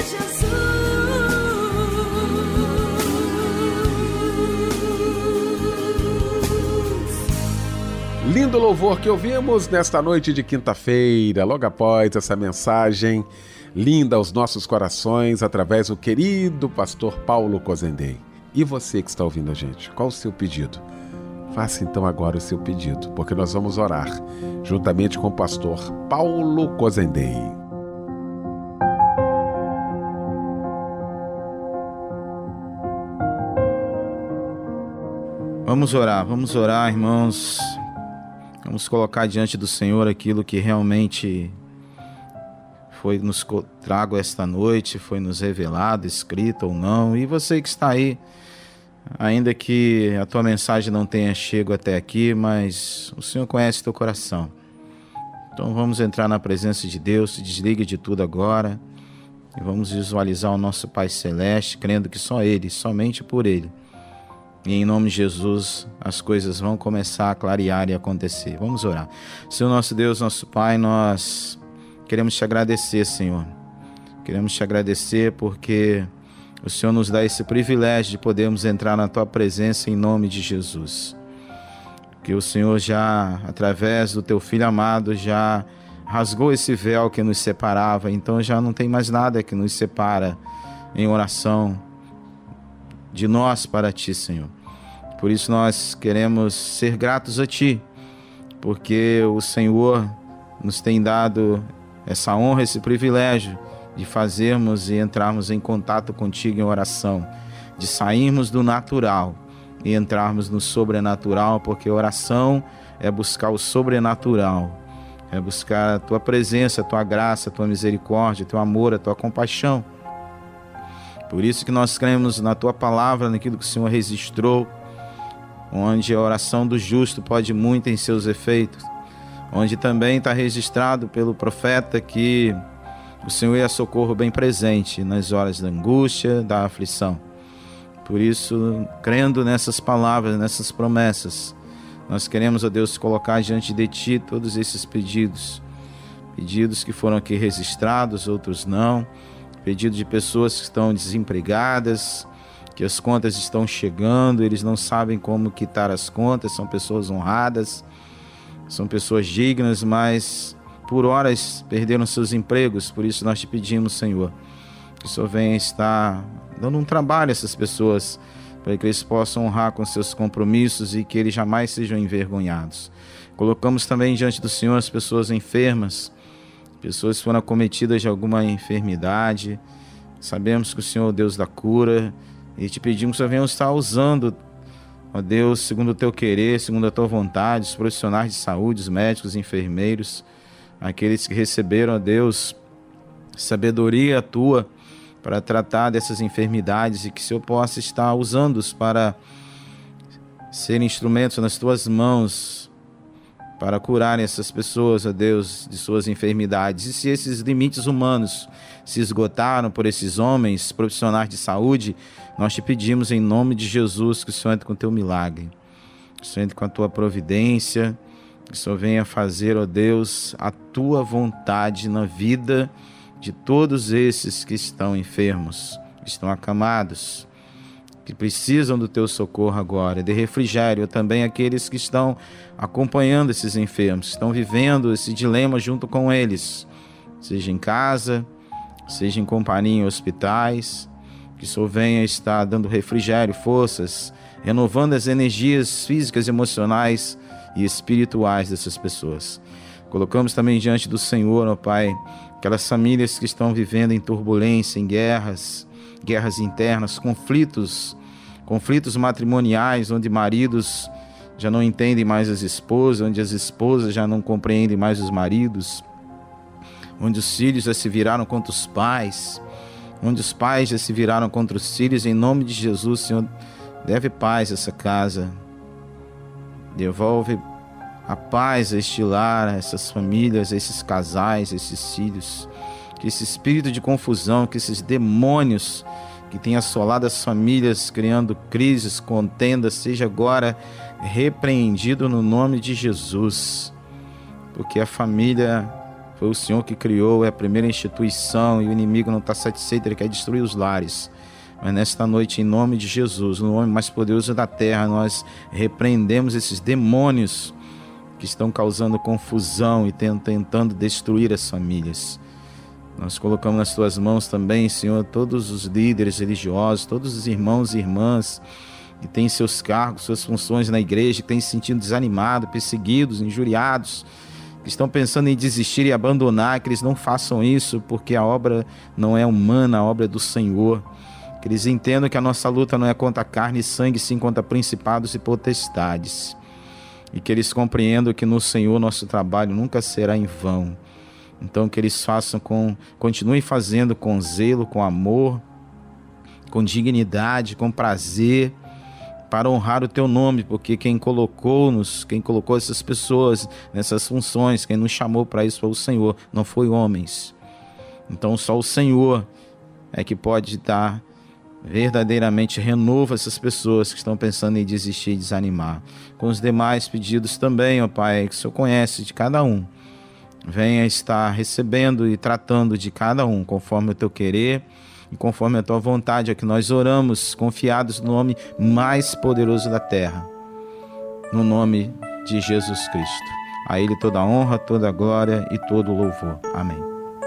Jesus. Lindo louvor que ouvimos nesta noite de quinta-feira, logo após essa mensagem linda aos nossos corações, através do querido pastor Paulo Cozendei. E você que está ouvindo a gente, qual o seu pedido? Faça então agora o seu pedido, porque nós vamos orar juntamente com o pastor Paulo Cozendei. Vamos orar, vamos orar, irmãos. Vamos colocar diante do Senhor aquilo que realmente foi nos trago esta noite, foi nos revelado, escrito ou não. E você que está aí, ainda que a tua mensagem não tenha chegado até aqui, mas o Senhor conhece teu coração. Então vamos entrar na presença de Deus, se desligue de tudo agora e vamos visualizar o nosso Pai Celeste, crendo que só Ele, somente por Ele. E em nome de Jesus, as coisas vão começar a clarear e acontecer. Vamos orar. Senhor nosso Deus, nosso Pai, nós queremos te agradecer, Senhor. Queremos te agradecer porque o Senhor nos dá esse privilégio de podermos entrar na tua presença em nome de Jesus. Que o Senhor já, através do teu Filho amado, já rasgou esse véu que nos separava. Então já não tem mais nada que nos separa em oração de nós para ti, Senhor. Por isso nós queremos ser gratos a ti, porque o Senhor nos tem dado essa honra, esse privilégio de fazermos e entrarmos em contato contigo em oração, de sairmos do natural e entrarmos no sobrenatural, porque oração é buscar o sobrenatural, é buscar a tua presença, a tua graça, a tua misericórdia, o teu amor, a tua compaixão. Por isso que nós cremos na tua palavra, naquilo que o Senhor registrou, onde a oração do justo pode muito em seus efeitos, onde também está registrado pelo profeta que o Senhor é socorro bem presente nas horas da angústia, da aflição. Por isso, crendo nessas palavras, nessas promessas, nós queremos, ó Deus, colocar diante de ti todos esses pedidos, pedidos que foram aqui registrados, outros não, pedido de pessoas que estão desempregadas, que as contas estão chegando, eles não sabem como quitar as contas, são pessoas honradas, são pessoas dignas, mas por horas perderam seus empregos. Por isso nós te pedimos, Senhor, que o Senhor venha estar dando um trabalho a essas pessoas, para que eles possam honrar com seus compromissos e que eles jamais sejam envergonhados. Colocamos também diante do Senhor as pessoas enfermas, pessoas que foram acometidas de alguma enfermidade. Sabemos que o Senhor é o Deus da cura e te pedimos que o Senhor venha estar usando, ó Deus, segundo o teu querer, segundo a tua vontade, os profissionais de saúde, os médicos, os enfermeiros, aqueles que receberam, ó Deus, sabedoria tua para tratar dessas enfermidades e que o Senhor possa estar usando-os para ser instrumentos nas tuas mãos, para curarem essas pessoas, ó Deus, de suas enfermidades. E se esses limites humanos se esgotaram por esses homens profissionais de saúde, nós te pedimos em nome de Jesus que o Senhor entre com o teu milagre, que o Senhor entre com a tua providência, que o Senhor venha fazer, ó Deus, a tua vontade na vida de todos esses que estão enfermos, que estão acamados, que precisam do teu socorro agora, de refrigério, também aqueles que estão acompanhando esses enfermos, que estão vivendo esse dilema junto com eles, seja em casa, seja em companhia em hospitais, que o Senhor venha estar dando refrigério, forças, renovando as energias físicas, emocionais e espirituais dessas pessoas. Colocamos também diante do Senhor, ó Pai, aquelas famílias que estão vivendo em turbulência, em guerras, guerras internas, conflitos, conflitos matrimoniais, onde maridos já não entendem mais as esposas, onde as esposas já não compreendem mais os maridos, onde os filhos já se viraram contra os pais, onde os pais já se viraram contra os filhos. Em nome de Jesus, Senhor, deve paz a essa casa, devolve a paz a este lar, a essas famílias, a esses casais, a esses filhos. Que esse espírito de confusão, que esses demônios que têm assolado as famílias, criando crises, contendas, seja agora repreendido no nome de Jesus. Porque a família foi o Senhor que criou, é a primeira instituição, e o inimigo não está satisfeito, ele quer destruir os lares. Mas nesta noite, em nome de Jesus, no nome mais poderoso da terra, nós repreendemos esses demônios que estão causando confusão e tentando destruir as famílias. Nós colocamos nas tuas mãos também, Senhor, todos os líderes religiosos, todos os irmãos e irmãs que têm seus cargos, suas funções na igreja, que têm se sentido desanimados, perseguidos, injuriados, que estão pensando em desistir e abandonar, que eles não façam isso, porque a obra não é humana, a obra é do Senhor. Que eles entendam que a nossa luta não é contra carne e sangue, sim contra principados e potestades. E que eles compreendam que no Senhor nosso trabalho nunca será em vão. Então que eles façam com, continuem fazendo com zelo, com amor, com dignidade, com prazer, para honrar o teu nome, porque quem colocou-nos, quem colocou essas pessoas nessas funções, quem nos chamou para isso foi o Senhor, não foi homens. Então só o Senhor é que pode dar verdadeiramente renovo a essas pessoas que estão pensando em desistir e desanimar. Com os demais pedidos também, ó Pai, que o Senhor conhece de cada um, venha estar recebendo e tratando de cada um, conforme o teu querer e conforme a tua vontade, é que nós oramos, confiados no nome mais poderoso da terra, no nome de Jesus Cristo. A Ele toda a honra, toda a glória e todo o louvor. Amém.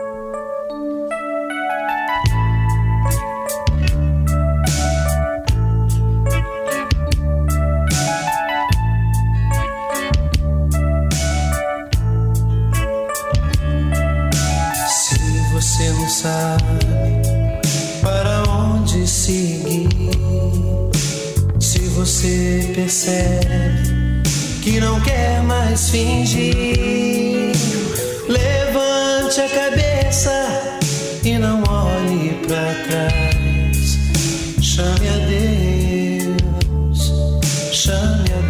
Sabe para onde seguir? Se você percebe que não quer mais fingir, levante a cabeça e não olhe para trás. Chame a Deus, chame a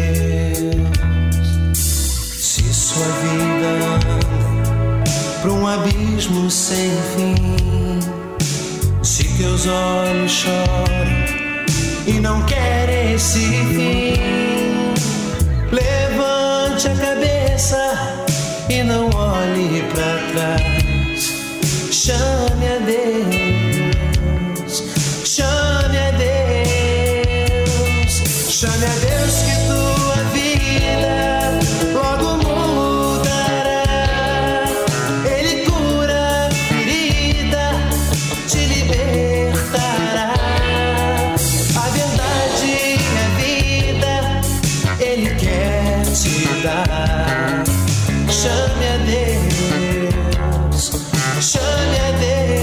Deus. Se sua vida para um abismo sem fim, se teus olhos choram e não querem esse fim, levante a cabeça e não olhe para trás. Chame a Deus, chame a Deus, chame a Deus que tua vida logo mudará. Ele cura a ferida, te libertará. A verdade e a vida Ele quer te dar. Chame a Deus, chame a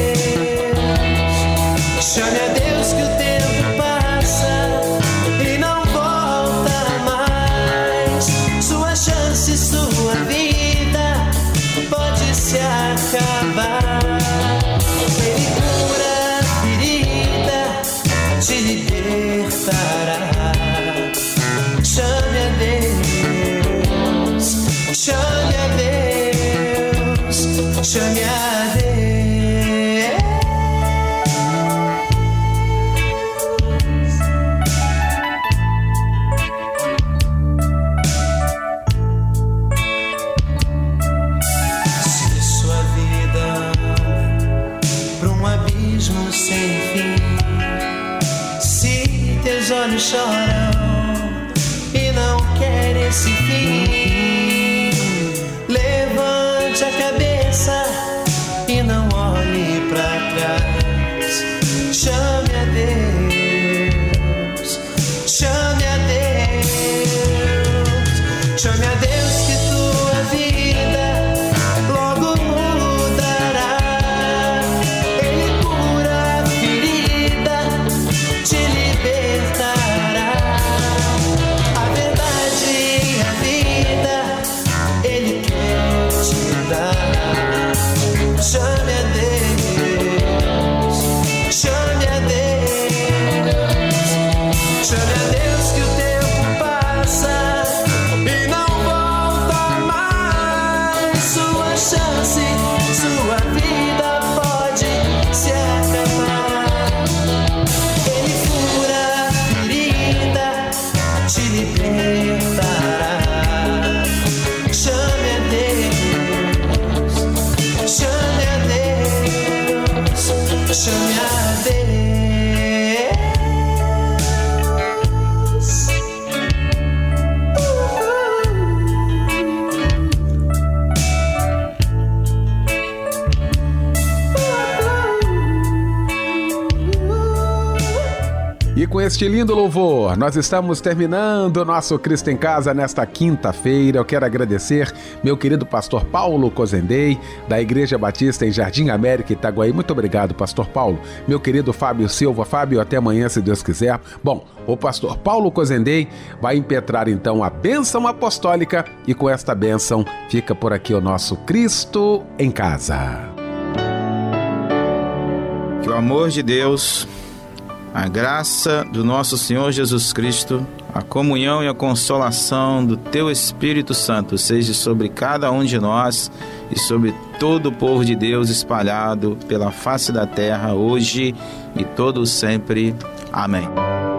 Deus, chame a Deus que o tempo passa e não volta mais. Sua chance, sua vida pode se acabar. Ele cura a ferida, te libertará. Chame a Deus, chame a Deus, chame a Deus. Se sua vida para um abismo sem fim, se teus olhos choram e não querem esse fim, levante a cabeça e não olhe para trás. Chame a Deus, chame a Deus, chame a Deus que tua vida logo mudará. Ele cura a ferida, te libertará. A verdade e a vida Ele quer te dar. Chame a Deus, chame a Deus, chame a Deus que o tempo passa e não volta mais. Sua chance, sua vida pode se acabar. Ele cura a ferida, te libertará. Chame a Deus, chame a Deus, chame a Deus. E com este lindo louvor, nós estamos terminando o nosso Cristo em Casa nesta quinta-feira. Eu quero agradecer meu querido pastor Paulo Cozendei, da Igreja Batista em Jardim América, Itaguaí. Muito obrigado, pastor Paulo. Meu querido Fábio Silva. Fábio, até amanhã, se Deus quiser. Bom, o pastor Paulo Cozendei vai impetrar então a bênção apostólica e com esta bênção fica por aqui o nosso Cristo em Casa. Que o amor de Deus, a graça do nosso Senhor Jesus Cristo, a comunhão e a consolação do Teu Espírito Santo seja sobre cada um de nós e sobre todo o povo de Deus espalhado pela face da terra, hoje e todo sempre. Amém.